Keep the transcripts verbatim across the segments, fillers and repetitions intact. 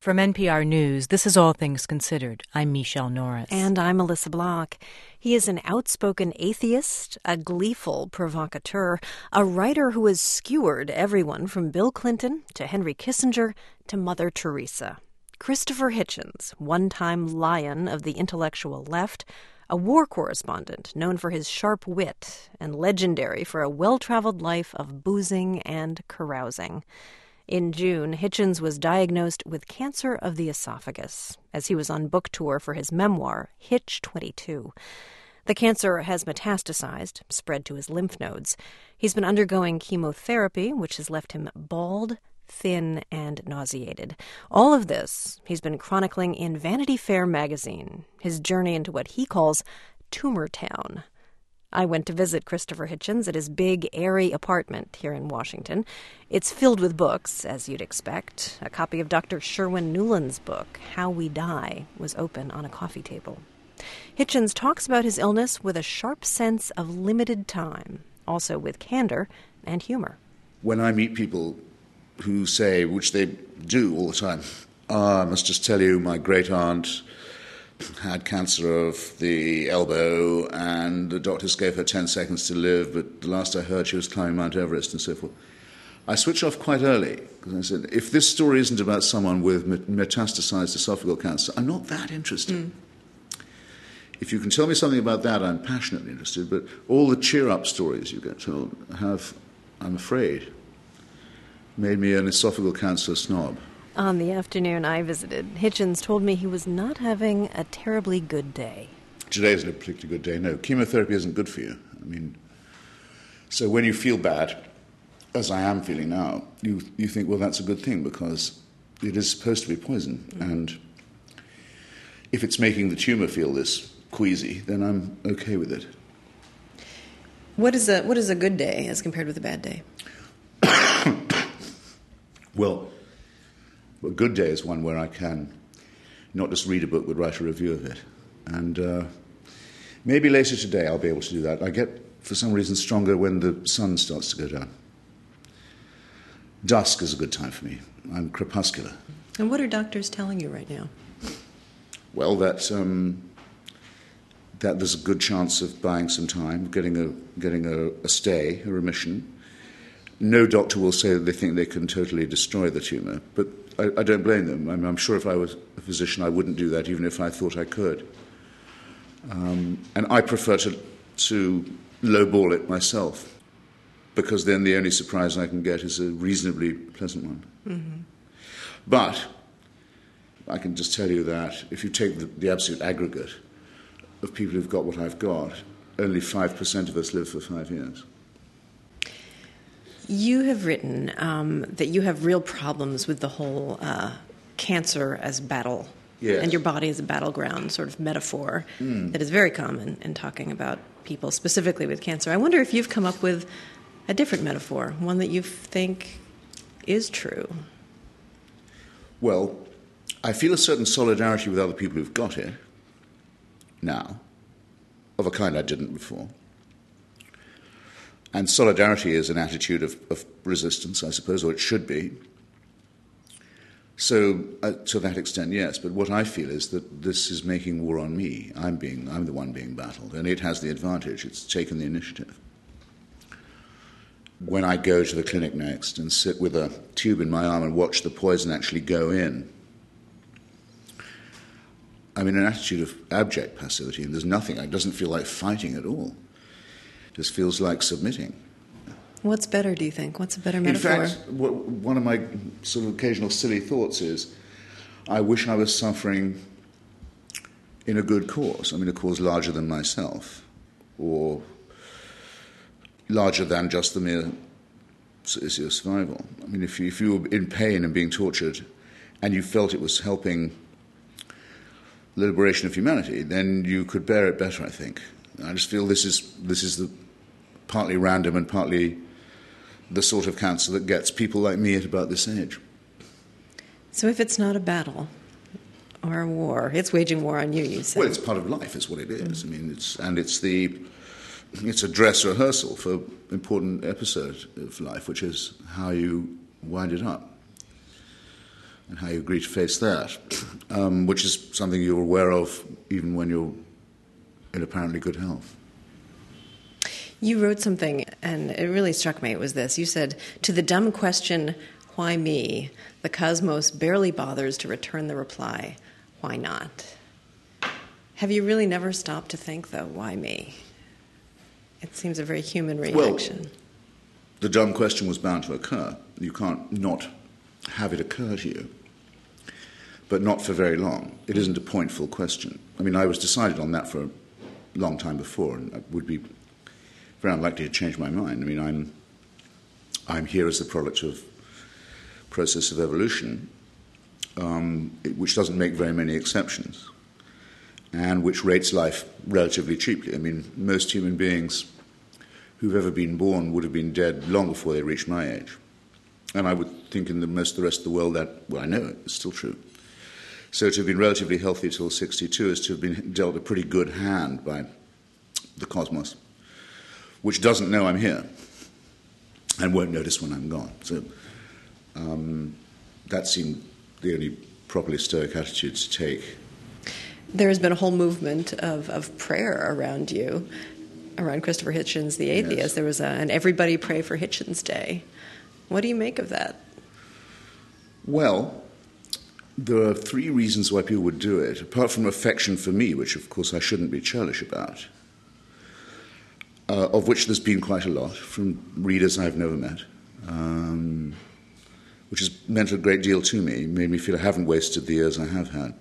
From N P R News, this is All Things Considered. I'm Michelle Norris. And I'm Melissa Block. He is an outspoken atheist, a gleeful provocateur, a writer who has skewered everyone from Bill Clinton to Henry Kissinger to Mother Teresa. Christopher Hitchens, one-time lion of the intellectual left, a war correspondent known for his sharp wit and legendary for a well-traveled life of boozing and carousing. In June, Hitchens was diagnosed with cancer of the esophagus as he was on book tour for his memoir, Hitch twenty-two. The cancer has metastasized, spread to his lymph nodes. He's been undergoing chemotherapy, which has left him bald, thin, and nauseated. All of this he's been chronicling in Vanity Fair magazine, his journey into what he calls Tumor Town. I went to visit Christopher Hitchens at his big, airy apartment here in Washington. It's filled with books, as you'd expect. A copy of Doctor Sherwin Nuland's book, How We Die, was open on a coffee table. Hitchens talks about his illness with a sharp sense of limited time, also with candor and humor. When I meet people who say, which they do all the time, oh, I must just tell you, my great-aunt had cancer of the elbow, and the doctors gave her ten seconds to live, but the last I heard she was climbing Mount Everest and so forth. I switch off quite early, because I said, if this story isn't about someone with metastasized esophageal cancer, I'm not that interested. Mm. If you can tell me something about that, I'm passionately interested, but all the cheer-up stories you get told have, I'm afraid, made me an esophageal cancer snob. On the afternoon I visited, Hitchens told me he was not having a terribly good day. Today isn't a particularly good day, no. Chemotherapy isn't good for you. I mean, so when you feel bad, as I am feeling now, you you think, well, that's a good thing because it is supposed to be poison. Mm. And if it's making the tumour feel this queasy, then I'm okay with it. What is a, what is a good day as compared with a bad day? Well, a good day is one where I can not just read a book, but write a review of it. And uh, maybe later today I'll be able to do that. I get, for some reason, stronger when the sun starts to go down. Dusk is a good time for me. I'm crepuscular. And what are doctors telling you right now? Well, that um, that there's a good chance of buying some time, getting a getting a, a stay, a remission. No doctor will say that they think they can totally destroy the tumour, but I, I don't blame them. I'm, I'm sure if I was a physician, I wouldn't do that, even if I thought I could. Um, and I prefer to, to lowball it myself, because then the only surprise I can get is a reasonably pleasant one. Mm-hmm. But I can just tell you that if you take the, the absolute aggregate of people who've got what I've got, only five percent of us live for five years. You have written um, that you have real problems with the whole uh, cancer as battle, yes, and your body as a battleground sort of metaphor mm. that is very common in talking about people, specifically with cancer. I wonder if you've come up with a different metaphor, one that you think is true. Well, I feel a certain solidarity with other people who've got it now, of a kind I didn't before. And solidarity is an attitude of, of resistance, I suppose, or it should be. So, uh, to that extent, yes. But what I feel is that this is making war on me. I'm being, I'm the one being battled, and it has the advantage. It's taken the initiative. When I go to the clinic next and sit with a tube in my arm and watch the poison actually go in, I'm in an attitude of abject passivity, and there's nothing. It doesn't feel like fighting at all. Just feels like submitting. What's better, do you think? What's a better metaphor? In fact, one of my sort of occasional silly thoughts is, I wish I was suffering in a good cause. I mean, a cause larger than myself, or larger than just the mere issue of survival. I mean, if you, if you were in pain and being tortured, and you felt it was helping the liberation of humanity, then you could bear it better, I think. I just feel this is this is the partly random and partly the sort of cancer that gets people like me at about this age. So if it's not a battle or a war, it's waging war on you, you say? Well, it's part of life, it's what it is. Mm-hmm. I mean, it's and it's the it's a dress rehearsal for an important episode of life, which is how you wind it up. and how you agree to face that, um, which is something you're aware of even when you're in apparently good health. You wrote something, and it really struck me. It was this. You said, "To the dumb question, why me? The cosmos barely bothers to return the reply, why not?" Have you really never stopped to think, though, why me? It seems a very human reaction. Well, the dumb question was bound to occur. You can't not have it occur to you, but not for very long. It isn't a pointful question. I mean, I was decided on that for a long time before, and I would be very unlikely to change my mind. I mean, I'm I'm here as the product of process of evolution, um, which doesn't make very many exceptions, and which rates life relatively cheaply. I mean, most human beings who've ever been born would have been dead long before they reached my age. And I would think in the most of the rest of the world that, well, I know it's still true. So to have been relatively healthy till sixty-two is to have been dealt a pretty good hand by the cosmos, which doesn't know I'm here and won't notice when I'm gone. So um, that seemed the only properly stoic attitude to take. There has been a whole movement of, of prayer around you, around Christopher Hitchens, the atheist. Yes. There was a, an Everybody Pray for Hitchens Day. What do you make of that? Well, there are three reasons why people would do it, apart from affection for me, which of course I shouldn't be churlish about, uh, of which there's been quite a lot from readers I've never met, um, which has meant a great deal to me, made me feel I haven't wasted the years I have had.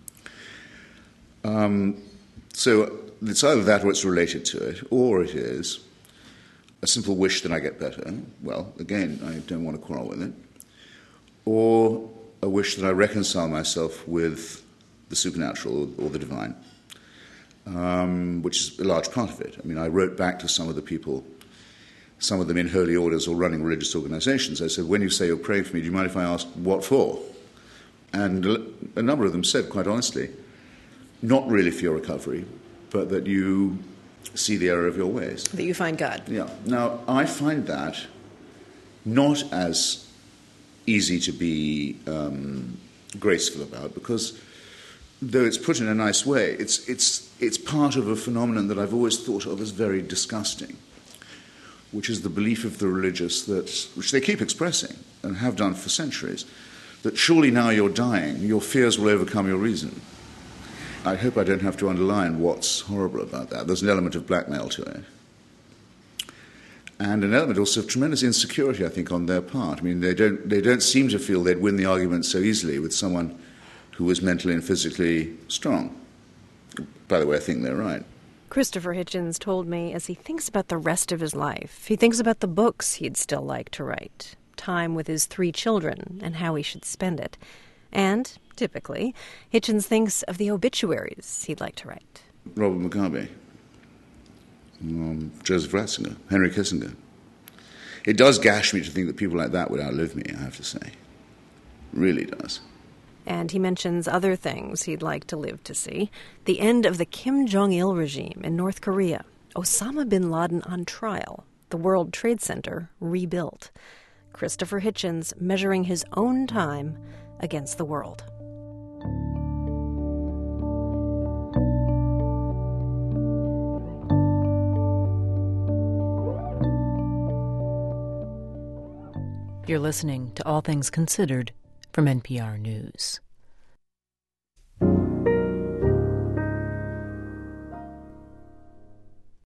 Um, so it's either that or it's related to it, or it is a simple wish that I get better. Well, again, I don't want to quarrel with it. Or a wish that I reconcile myself with the supernatural or the divine, um, which is a large part of it. I mean, I wrote back to some of the people, some of them in holy orders or running religious organizations. I said, when you say you're praying for me, do you mind if I ask what for? And a number of them said, quite honestly, not really for your recovery, but that you see the error of your ways. That you find God. Yeah. Now, I find that not as easy to be um, graceful about, because though it's put in a nice way, it's, it's, it's part of a phenomenon that I've always thought of as very disgusting, which is the belief of the religious that, which they keep expressing and have done for centuries, that surely now you're dying, your fears will overcome your reason. I hope I don't have to underline what's horrible about that. There's an element of blackmail to it. And an element also of tremendous insecurity, I think, on their part. I mean, they don't, they don't seem to feel they'd win the argument so easily with someone who was mentally and physically strong. By the way, I think they're right. Christopher Hitchens told me as he thinks about the rest of his life, he thinks about the books he'd still like to write, time with his three children, and how he should spend it. And, typically, Hitchens thinks of the obituaries he'd like to write. Robert Mugabe, um, Joseph Ratzinger, Henry Kissinger. It does gash me to think that people like that would outlive me, I have to say. It really does. And he mentions other things he'd like to live to see. The end of the Kim Jong-il regime in North Korea, Osama bin Laden on trial, the World Trade Center rebuilt. Christopher Hitchens measuring his own time against the world. You're listening to All Things Considered from N P R News.